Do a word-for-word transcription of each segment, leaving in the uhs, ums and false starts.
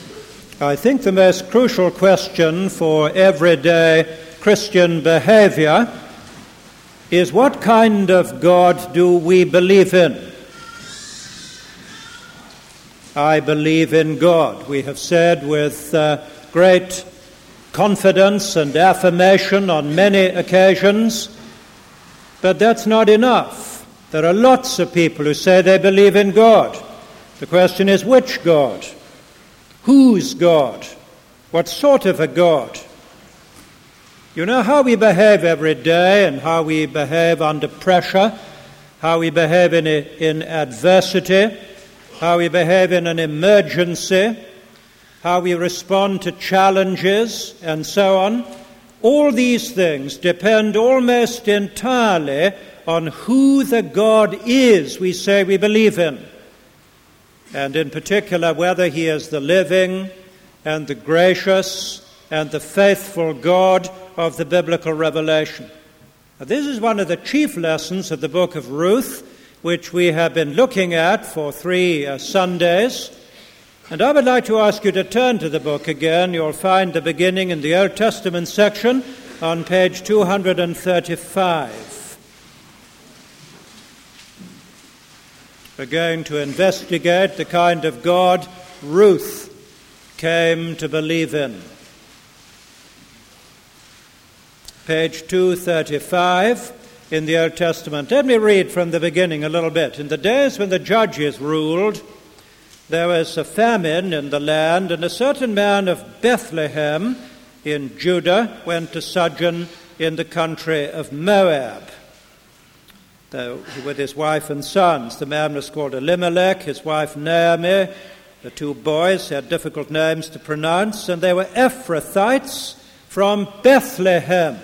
I think the most crucial question for everyday Christian behavior is, what kind of God do we believe in? I believe in God. We have said with uh, great confidence and affirmation on many occasions, but that's not enough. There are lots of people who say they believe in God. The question is, which God? Whose God? What sort of a God? You know how we behave every day and how we behave under pressure, how we behave in, a, in adversity, how we behave in an emergency, how we respond to challenges, and so on. All these things depend almost entirely on who the God is we say we believe in, and in particular whether he is the living and the gracious and the faithful God of the biblical revelation. Now, this is one of the chief lessons of the book of Ruth, which we have been looking at for three uh, Sundays. And I would like to ask you to turn to the book again. You'll find the beginning in the Old Testament section on page two hundred thirty-five. We're going to investigate the kind of God Ruth came to believe in. Page two thirty-five in the Old Testament. Let me read from the beginning a little bit. In the days when the judges ruled, there was a famine in the land, and a certain man of Bethlehem in Judah went to sojourn in the country of Moab with his wife and sons. The man was called Elimelech, his wife Naomi. The two boys had difficult names to pronounce, and they were Ephrathites from Bethlehem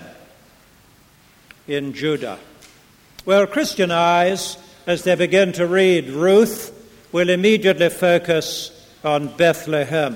in Judah. Well, Christian eyes, as they begin to read Ruth, will immediately focus on Bethlehem.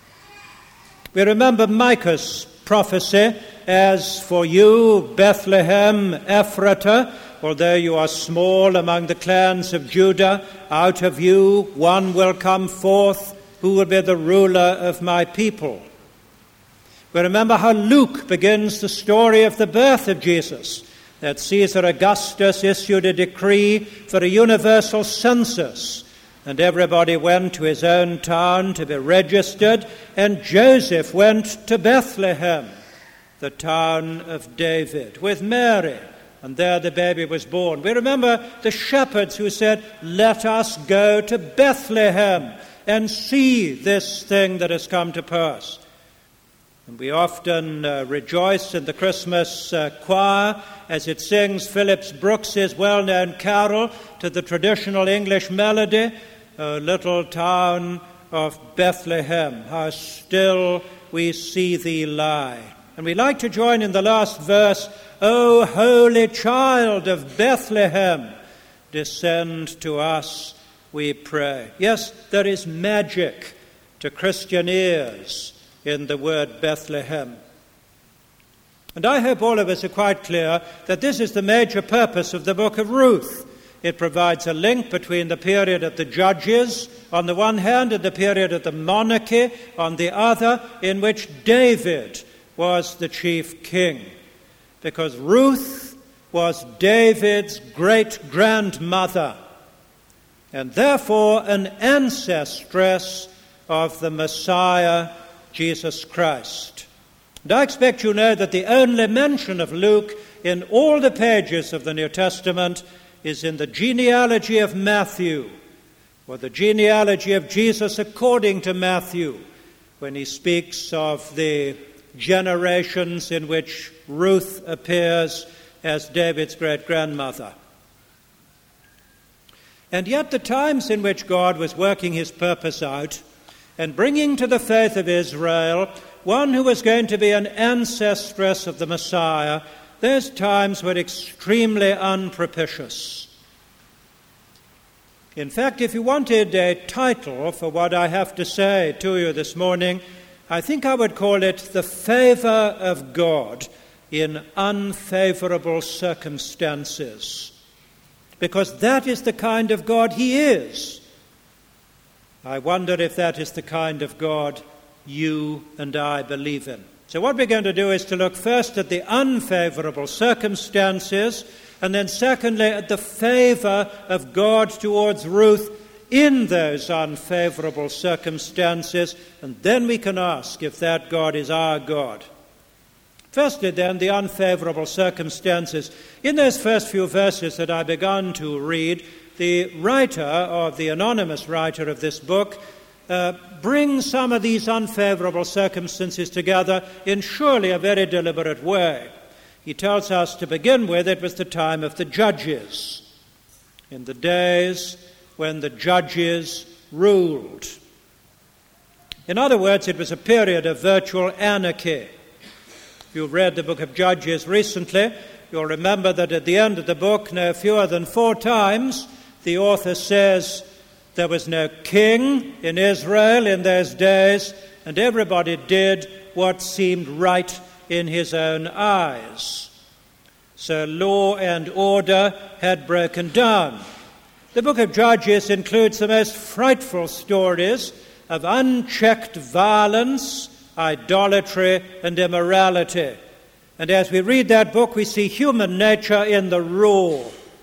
We remember Micah's prophecy, as for you, Bethlehem Ephratah, although you are small among the clans of Judah, out of you one will come forth who will be the ruler of my people. We remember how Luke begins the story of the birth of Jesus, that Caesar Augustus issued a decree for a universal census, and everybody went to his own town to be registered, and Joseph went to Bethlehem, the town of David, with Mary, and there the baby was born. We remember the shepherds who said, "Let us go to Bethlehem and see this thing that has come to pass." And we often uh, rejoice in the Christmas uh, choir as it sings Phillips Brooks's well-known carol to the traditional English melody, "O little town of Bethlehem, how still we see thee lie." And we like to join in the last verse, "O holy child of Bethlehem, descend to us, we pray." Yes, there is magic to Christian ears in the word Bethlehem. And I hope all of us are quite clear that this is the major purpose of the book of Ruth. It provides a link between the period of the judges on the one hand and the period of the monarchy on the other, in which David was the chief king. Because Ruth was David's great-grandmother, and therefore an ancestress of the Messiah, Jesus Christ. And I expect you know that the only mention of Luke in all the pages of the New Testament is in the genealogy of Matthew, or the genealogy of Jesus according to Matthew, when he speaks of the generations in which Ruth appears as David's great-grandmother. And yet the times in which God was working his purpose out and bringing to the faith of Israel one who was going to be an ancestress of the Messiah, those times were extremely unpropitious. In fact, if you wanted a title for what I have to say to you this morning, I think I would call it "The Favor of God in Unfavorable Circumstances," because that is the kind of God he is. I wonder if that is the kind of God you and I believe in. So what we're going to do is to look first at the unfavorable circumstances, and then secondly at the favor of God towards Ruth in those unfavorable circumstances, and then we can ask if that God is our God. Firstly, then, the unfavorable circumstances. In those first few verses that I began to read, the writer, or the anonymous writer of this book, uh, brings some of these unfavorable circumstances together in surely a very deliberate way. He tells us to begin with, it was the time of the judges, in the days when the judges ruled. In other words, it was a period of virtual anarchy. If you've read the book of Judges recently, you'll remember that at the end of the book, no fewer than four times, the author says there was no king in Israel in those days, and everybody did what seemed right in his own eyes. So law and order had broken down. The book of Judges includes the most frightful stories of unchecked violence, idolatry, and immorality. And as we read that book, we see human nature in the raw.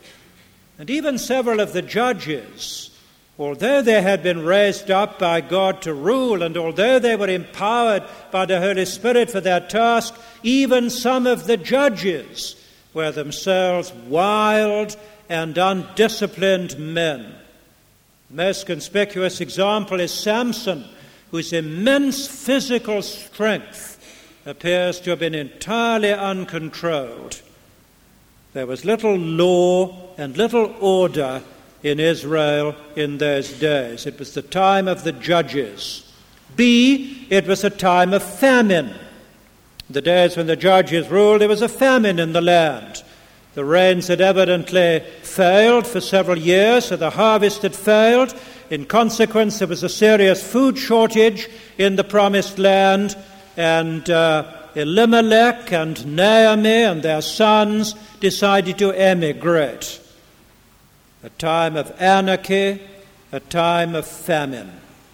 And even several of the judges, although they had been raised up by God to rule, and although they were empowered by the Holy Spirit for that task, even some of the judges were themselves wild and undisciplined men. The most conspicuous example is Samson, whose immense physical strength appears to have been entirely uncontrolled. There was little law and little order in Israel in those days. It was the time of the judges. B, it was a time of famine. The days when the judges ruled, there was a famine in the land. The rains had evidently failed for several years, so the harvest had failed. In consequence, there was a serious food shortage in the promised land, and uh, Elimelech and Naomi and their sons decided to emigrate. A time of anarchy, a time of famine.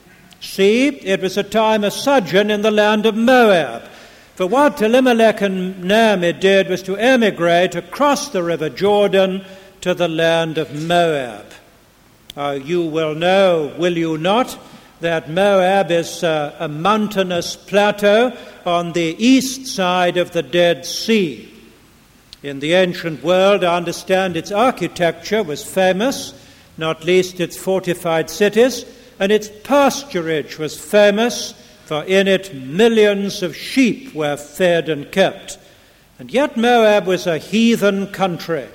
C, it was a time of sojourn in the land of Moab. For what Elimelech and Naomi did was to emigrate across the river Jordan to the land of Moab. Uh, you will know, will you not, that Moab is uh, a mountainous plateau on the east side of the Dead Sea. In the ancient world, I understand its architecture was famous, not least its fortified cities, and its pasturage was famous, for in it millions of sheep were fed and kept. And yet Moab was a heathen country.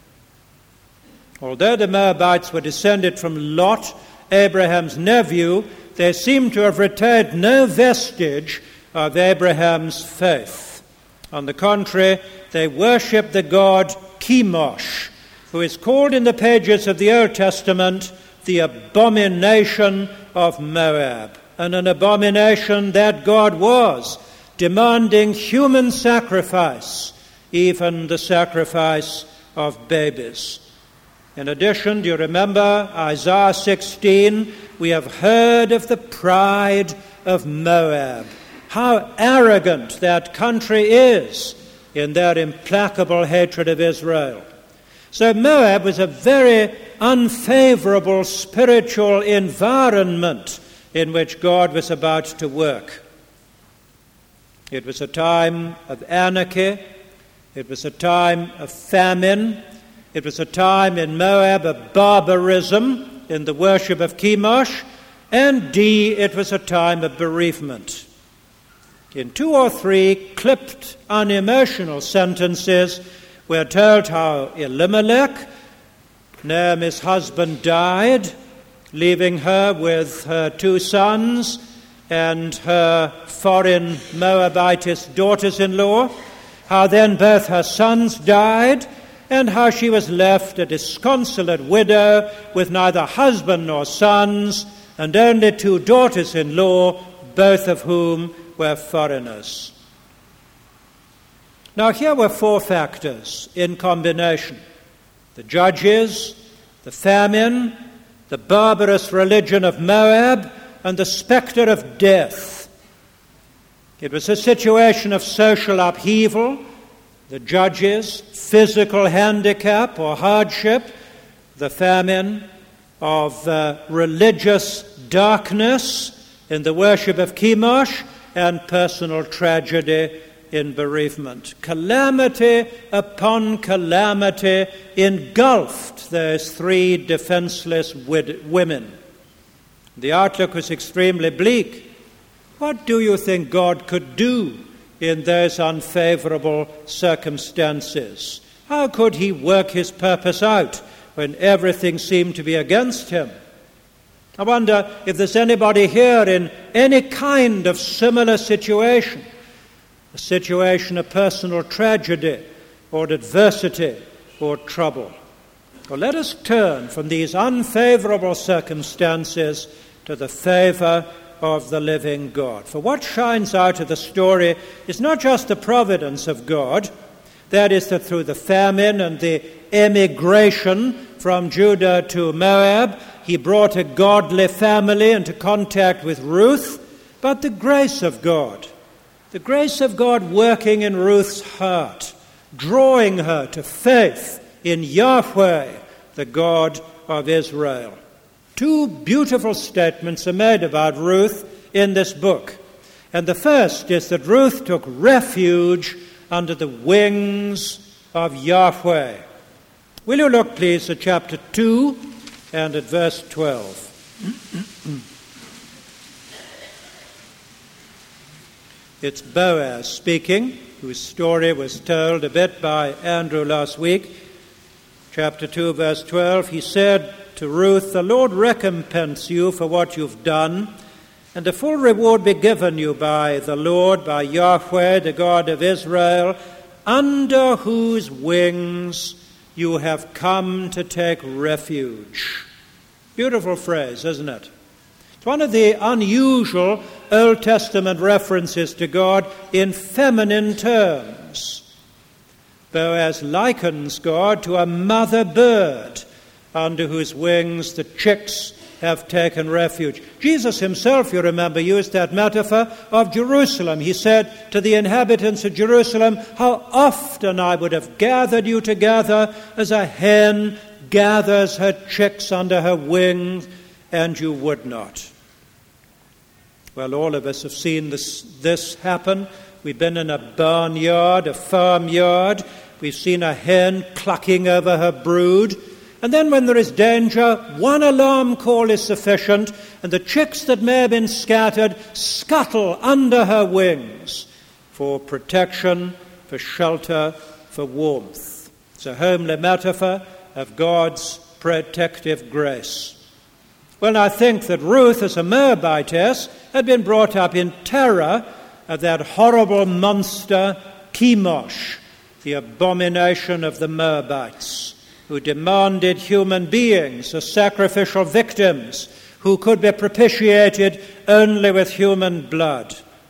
Although the Moabites were descended from Lot, Abraham's nephew, they seem to have retained no vestige of Abraham's faith. On the contrary, they worship the god Chemosh, who is called in the pages of the Old Testament the abomination of Moab. And an abomination that God was, demanding human sacrifice, even the sacrifice of babies. In addition, do you remember Isaiah sixteen? We have heard of the pride of Moab. How arrogant that country is in their implacable hatred of Israel. So Moab was a very unfavorable spiritual environment in which God was about to work. It was a time of anarchy. It was a time of famine. It was a time in Moab of barbarism in the worship of Chemosh. And D, it was a time of bereavement. In two or three clipped, unemotional sentences, we're told how Elimelech, Naomi's husband, died, leaving her with her two sons and her foreign Moabitess daughters-in-law, how then both her sons died, and how she was left a disconsolate widow with neither husband nor sons, and only two daughters-in-law, both of whom were foreigners. Now here were four factors in combination: the judges, the famine, the barbarous religion of Moab, and the spectre of death. It was a situation of social upheaval, the judges, physical handicap or hardship, the famine, of uh, religious darkness in the worship of Chemosh, and personal tragedy in bereavement. Calamity upon calamity engulfed those three defenseless wid- women. The outlook was extremely bleak. What do you think God could do in those unfavorable circumstances? How could he work his purpose out when everything seemed to be against him? I wonder if there's anybody here in any kind of similar situation, a situation of personal tragedy or adversity or trouble. Well, let us turn from these unfavorable circumstances to the favor of the living God. For what shines out of the story is not just the providence of God, that is, that through the famine and the emigration from Judah to Moab, he brought a godly family into contact with Ruth, but the grace of God, the grace of God working in Ruth's heart, drawing her to faith in Yahweh, the God of Israel. Two beautiful statements are made about Ruth in this book. And the first is that Ruth took refuge under the wings of Yahweh. Will you look, please, at chapter two and at verse twelve. It's Boaz speaking, whose story was told a bit by Andrew last week. Chapter two, verse twelve, he said to Ruth, "The Lord recompense you for what you've done, and a full reward be given you by the Lord, by Yahweh, the God of Israel, under whose wings you have come to take refuge." Beautiful phrase, isn't it? It's one of the unusual Old Testament references to God in feminine terms. Boaz likens God to a mother bird under whose wings the chicks have taken refuge. Jesus himself, you remember, used that metaphor of Jerusalem. He said to the inhabitants of Jerusalem, "How often I would have gathered you together as a hen gathers her chicks under her wings, and you would not." Well, all of us have seen this, this happen. We've been in a barnyard, a farmyard. We've seen a hen clucking over her brood. And then when there is danger, one alarm call is sufficient, and the chicks that may have been scattered scuttle under her wings for protection, for shelter, for warmth. It's a homely metaphor of God's protective grace. Well, I think that Ruth, as a Moabitess, had been brought up in terror of that horrible monster, Chemosh, the abomination of the Moabites, who demanded human beings as sacrificial victims who could be propitiated only with human blood.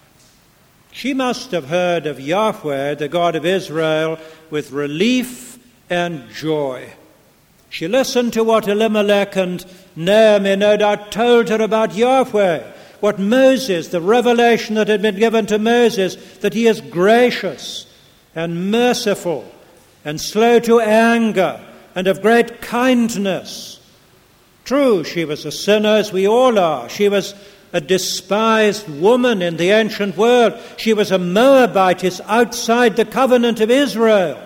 She must have heard of Yahweh, the God of Israel, with relief and joy. She listened to what Elimelech and Naomi no doubt told her about Yahweh, what Moses, the revelation that had been given to Moses, that he is gracious and merciful and slow to anger and of great kindness. True, she was a sinner, as we all are. She was a despised woman in the ancient world. She was a Moabitess outside the covenant of Israel.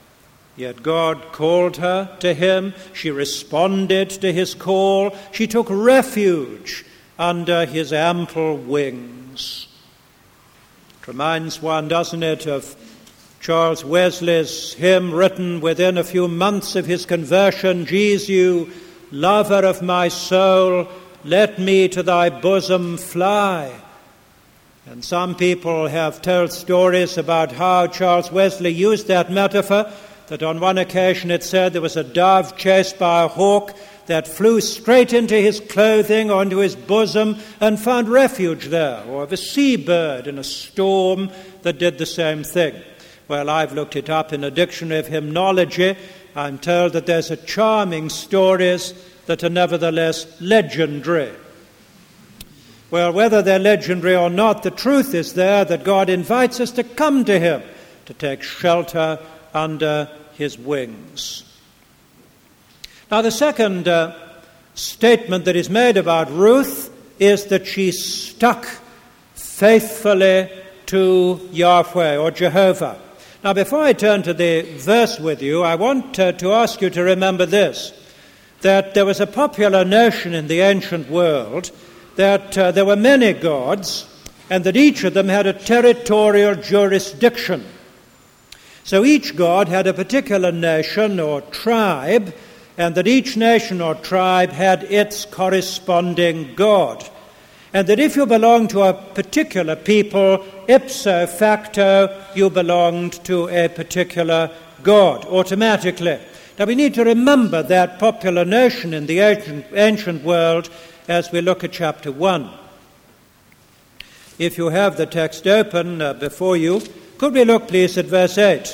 Yet God called her to him. She responded to his call. She took refuge under his ample wings. It reminds one, doesn't it, of Charles Wesley's hymn written within a few months of his conversion, "Jesu, lover of my soul, let me to thy bosom fly." And some people have told stories about how Charles Wesley used that metaphor, that on one occasion it said there was a dove chased by a hawk that flew straight into his clothing or into his bosom and found refuge there, or of a seabird in a storm that did the same thing. Well, I've looked it up in a dictionary of hymnology. I'm told that there's a charming stories that are nevertheless legendary. Well, whether they're legendary or not, the truth is there that God invites us to come to him, to take shelter under his wings. Now, the second uh, statement that is made about Ruth is that she stuck faithfully to Yahweh or Jehovah. Now, before I turn to the verse with you, I want uh, to ask you to remember this, that there was a popular notion in the ancient world that uh, there were many gods and that each of them had a territorial jurisdiction. So each god had a particular nation or tribe, and that each nation or tribe had its corresponding god. And that if you belonged to a particular people, ipso facto, you belonged to a particular god, automatically. Now we need to remember that popular notion in the ancient, ancient world as we look at chapter one. If you have the text open uh, before you, could we look please at verse eight?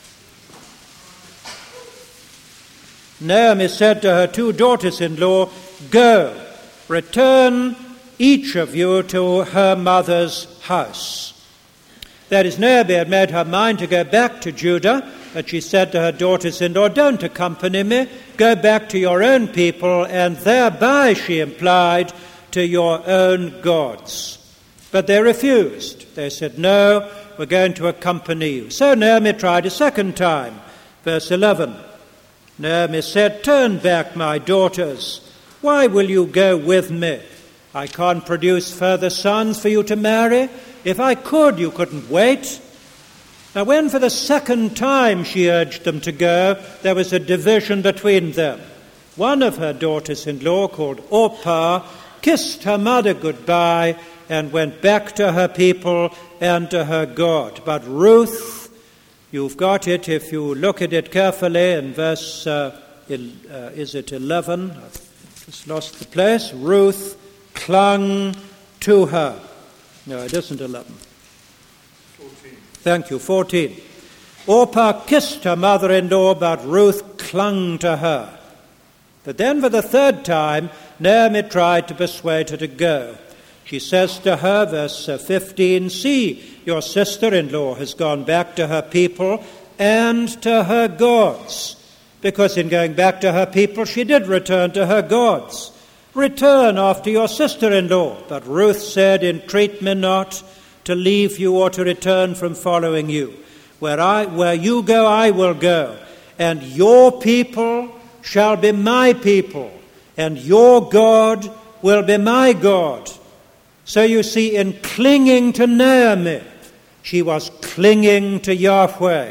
Naomi said to her two daughters-in-law, "Go, return each of you to her mother's house." That is, Naomi had made her mind to go back to Judah, but she said to her daughters-in-law, "Don't accompany me, go back to your own people, and thereby," she implied, "to your own gods." But they refused. They said, "No, we're going to accompany you." So Naomi tried a second time. Verse eleven, Naomi said, "Turn back, my daughters. Why will you go with me? I can't produce further sons for you to marry. If I could, you couldn't wait." Now, when for the second time she urged them to go, there was a division between them. One of her daughters-in-law, called Orpah, kissed her mother goodbye and went back to her people and to her God. But Ruth, you've got it if you look at it carefully in verse, uh, uh, is it eleven? I've just lost the place. Ruth clung to her. No, it isn't eleven. fourteen. Thank you, fourteen. Orpah kissed her mother-in-law, but Ruth clung to her. But then for the third time, Naomi tried to persuade her to go. She says to her, verse fifteen, "See, your sister-in-law has gone back to her people and to her gods." Because in going back to her people, she did return to her gods. "Return after your sister-in-law." But Ruth said, "Entreat me not to leave you or to return from following you. Where I, where you go, I will go, and your people shall be my people, and your God will be my God." So you see, in clinging to Naomi, she was clinging to Yahweh.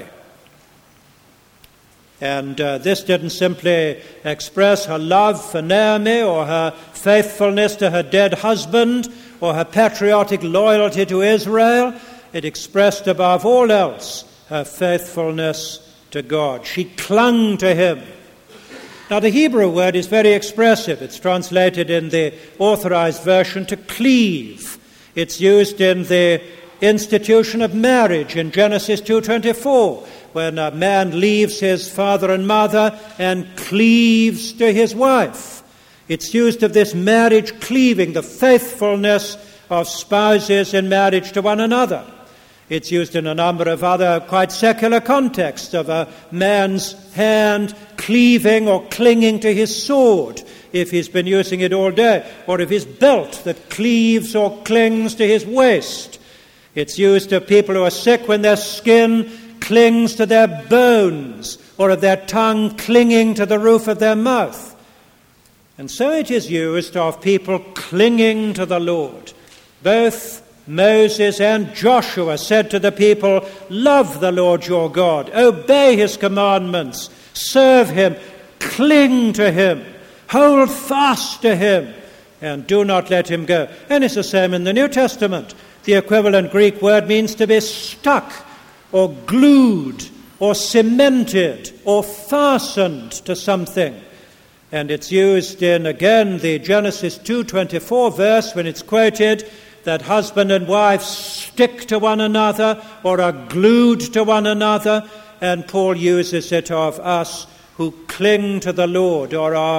And uh, this didn't simply express her love for Naomi or her faithfulness to her dead husband or her patriotic loyalty to Israel. It expressed above all else her faithfulness to God. She clung to him. Now the Hebrew word is very expressive. It's translated in the Authorized Version to cleave. It's used in the institution of marriage in Genesis two twenty-four, when a man leaves his father and mother and cleaves to his wife. It's used of this marriage cleaving, the faithfulness of spouses in marriage to one another. It's used in a number of other quite secular contexts of a man's hand cleaving or clinging to his sword if he's been using it all day, or of his belt that cleaves or clings to his waist. It's used of people who are sick when their skin clings to their bones, or of their tongue clinging to the roof of their mouth. And so it is used of people clinging to the Lord. Both Moses and Joshua said to the people, "Love the Lord your God, obey his commandments, serve him, cling to him, hold fast to him, and do not let him go." And it's the same in the New Testament. The equivalent Greek word means to be stuck or glued or cemented or fastened to something. And it's used in, again, the Genesis two twenty-four verse when it's quoted that husband and wife stick to one another or are glued to one another. And Paul uses it of us who cling to the Lord or are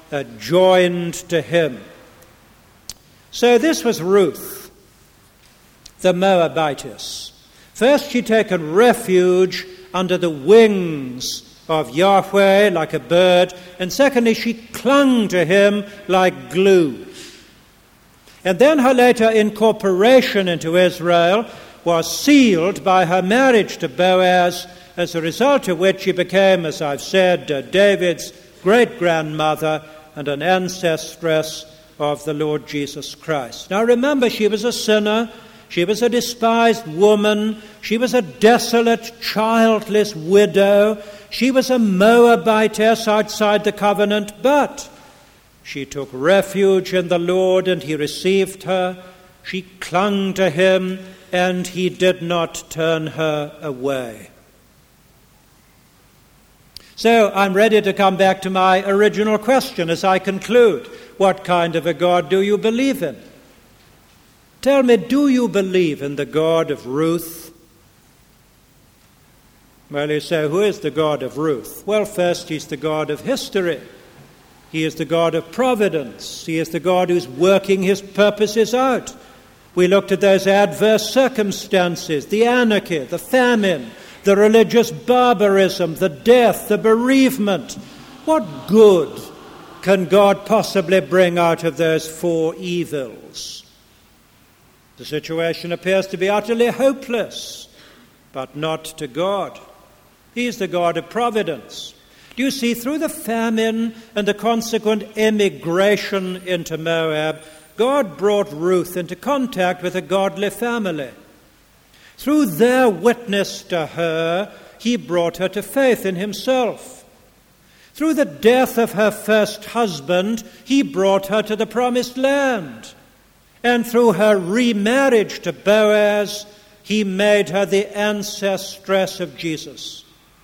uh, joined to him. So this was Ruth, the Moabitess. First, she'd taken refuge under the wings of Yahweh like a bird, and secondly, she clung to him like glue. And then her later incorporation into Israel was sealed by her marriage to Boaz, as a result of which she became, as I've said, uh, David's great-grandmother and an ancestress of the Lord Jesus Christ. Now remember, she was a sinner, she was a despised woman, she was a desolate, childless widow, she was a Moabitess outside the covenant, but she took refuge in the Lord and he received her. She clung to him and he did not turn her away. So I'm ready to come back to my original question as I conclude. What kind of a God do you believe in? Tell me, do you believe in the God of Ruth? Well, you say, who is the God of Ruth? Well, first, he's the God of history. He is the God of providence. He is the God who's working his purposes out. We looked at those adverse circumstances, the anarchy, the famine, the religious barbarism, the death, the bereavement. What good can God possibly bring out of those four evils? The situation appears to be utterly hopeless, but not to God. He is the God of providence. Do you see, through the famine and the consequent emigration into Moab, God brought Ruth into contact with a godly family. Through their witness to her, he brought her to faith in himself. Through the death of her first husband, he brought her to the promised land. And through her remarriage to Boaz, he made her the ancestress of Jesus.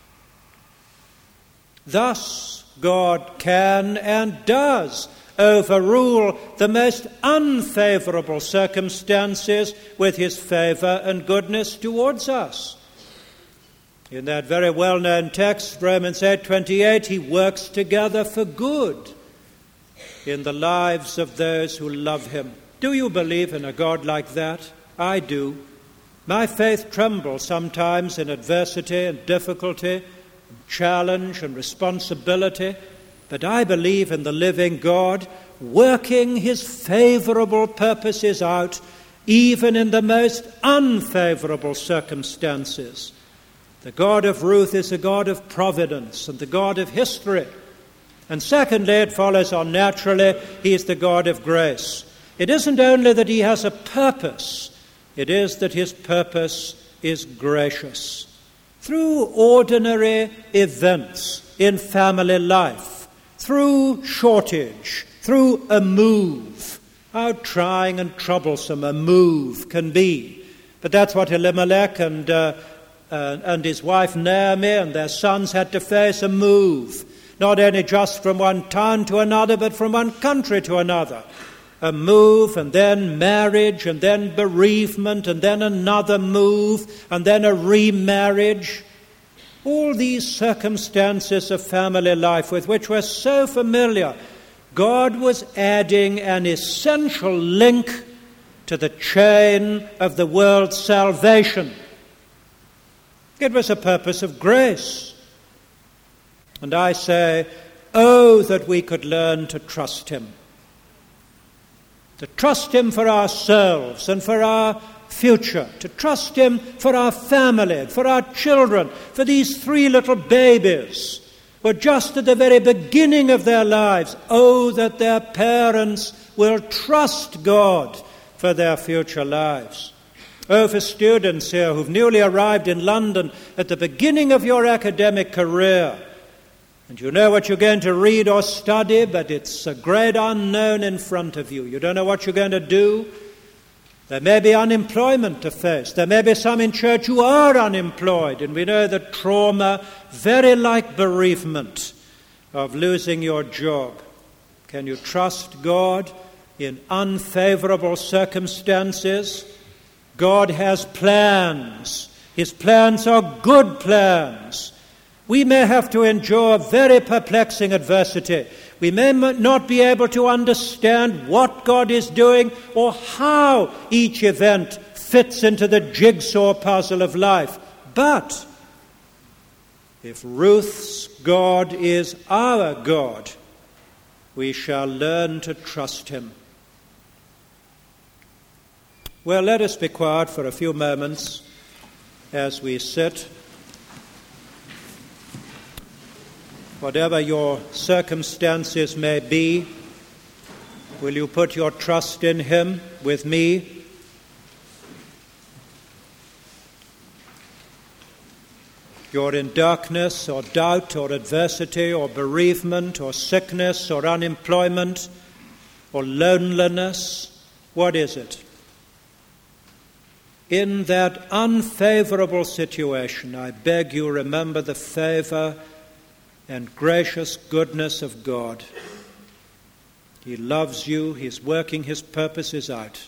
Thus, God can and does overrule the most unfavorable circumstances with his favor and goodness towards us. In that very well-known text, Romans eight twenty-eight, he works together for good in the lives of those who love him. Do you believe in a God like that? I do. My faith trembles sometimes in adversity and difficulty, challenge and responsibility, but I believe in the living God working his favorable purposes out even in the most unfavorable circumstances. The God of Ruth is a God of providence and the God of history. And secondly, it follows on naturally, he is the God of grace. It isn't only that he has a purpose, it is that his purpose is gracious. Through ordinary events in family life, through shortage, through a move, how trying and troublesome a move can be. But that's what Elimelech and, uh, uh, and his wife Naomi and their sons had to face, a move. Not only just from one town to another, but from one country to another. A move, and then marriage, and then bereavement, and then another move, and then a remarriage. All these circumstances of family life with which we're so familiar, God was adding an essential link to the chain of the world's salvation. It was a purpose of grace. And I say, oh, that we could learn to trust him. To trust him for ourselves and for our future. To trust him for our family, for our children, for these three little babies who are just at the very beginning of their lives. Oh, that their parents will trust God for their future lives. Oh, for students here who've newly arrived in London at the beginning of your academic career, and you know what you're going to read or study, but it's a great unknown in front of you. You don't know what you're going to do. There may be unemployment to face. There may be some in church who are unemployed, and we know the trauma, very like bereavement, of losing your job. Can you trust God in unfavorable circumstances? God has plans. His plans are good plans. We may have to endure very perplexing adversity. We may not be able to understand what God is doing or how each event fits into the jigsaw puzzle of life. But if Ruth's God is our God, we shall learn to trust him. Well, let us be quiet for a few moments as we sit. Whatever your circumstances may be, will you put your trust in him with me? You're in darkness or doubt or adversity or bereavement or sickness or unemployment or loneliness. What is it? In that unfavorable situation, I beg you remember the favor and gracious goodness of God. He loves you. He's working his purposes out.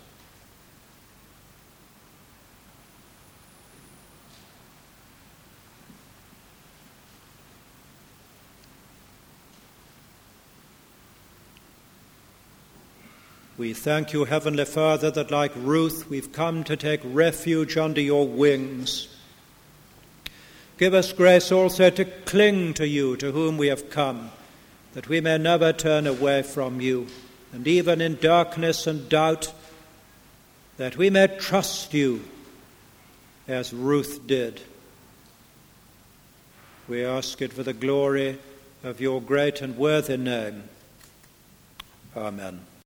We thank you, Heavenly Father, that like Ruth, we've come to take refuge under your wings. Give us grace also to cling to you, to whom we have come, that we may never turn away from you, and even in darkness and doubt, that we may trust you as Ruth did. We ask it for the glory of your great and worthy name. Amen.